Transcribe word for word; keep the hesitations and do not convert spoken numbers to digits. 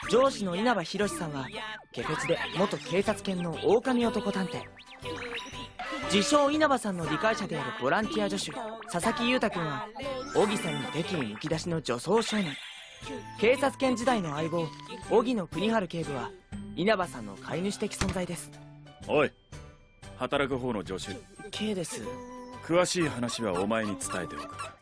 上司の稲葉博さんはケフェツで元警察犬の狼男探偵。自称稲葉さんの理解者であるボランティア助手佐々木裕太君は荻さんに敵意むき出しの女装少年。警察犬時代の相棒荻野国春警部は稲葉さんの飼い主的存在です。 おい、働く方の助手 K です。 詳しい話はお前に伝えておく。